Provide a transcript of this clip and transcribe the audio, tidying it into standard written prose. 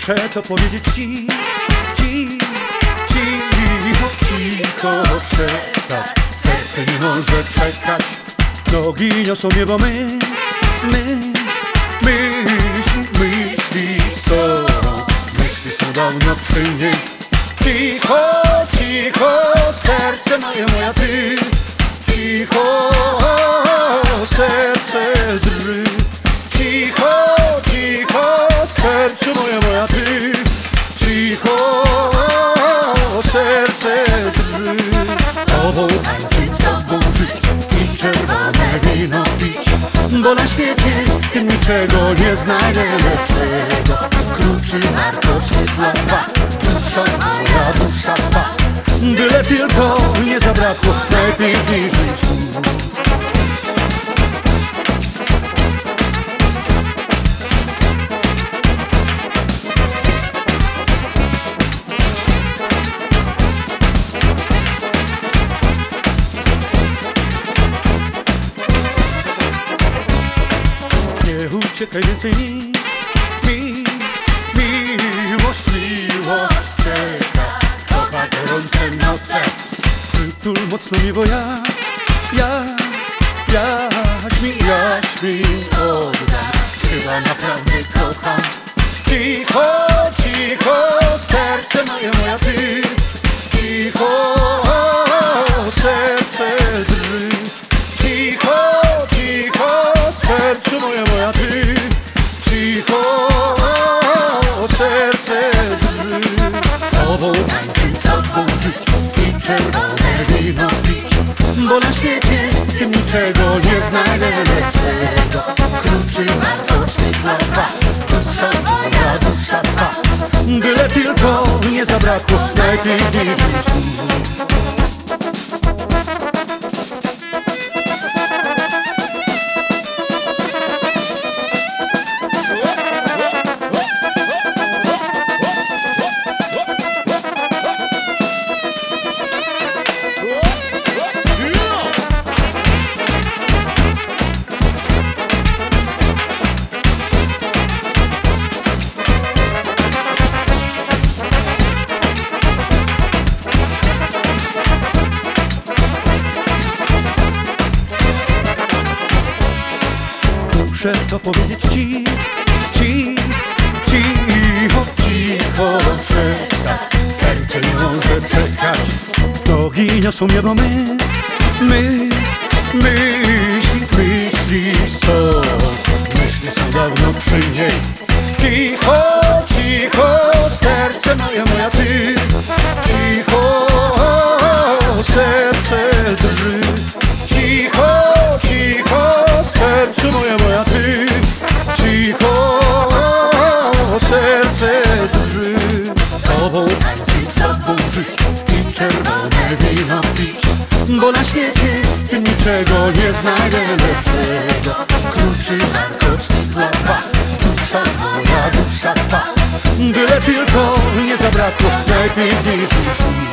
Muszę to powiedzieć ci, cicho szeptać. Serce nie może czekać, nogi niosą niebo myśli są dawno przy niej. Cicho, serce moja ty, cicho, serce drży. Cicho, serce moja ty, cicho, serce drży. Tobą tańczyć, z tobą żyć i czerwone wino pić, bo na świecie tym niczego nie znajdę lepszego. Kluczy narkotyka dwa, dusza twa, byle tylko nie zabrakło najpiękniejszych słów. Nie uciekaj więcej miłość czeka, kocha gorące noce. Przytul mocno mnie, bo jaś mi oddam, chyba naprawdę kocham. Cicho, serce moja ty, cicho, serce drży. Cicho, serce moja ty, cicho, serce drży. Tobą tańczyć, z tobą żyć i czerwone wino pić, bo na świecie tym niczego nie znajdę lepszego. Kluczy narkotyka dwa, dusza twa, byle tylko nie zabrakło najpiękniejszych słów. Muszę to powiedzieć ci, cicho szeptać. Serce nie może czekać, nogi niosą niebo myśli są dawno przy niej. Cicho, serce moja ty, cicho, serce drży. Cicho, serce moja ty, cicho, serce drży. Tobą tańczyć, z tobą żyć i czerwone wino pić, bo na świecie tym niczego nie znajdę lepszego. Kluczy narkotyka dwa, dusza twa, byle tylko nie zabrakło najpiękniejszych słów.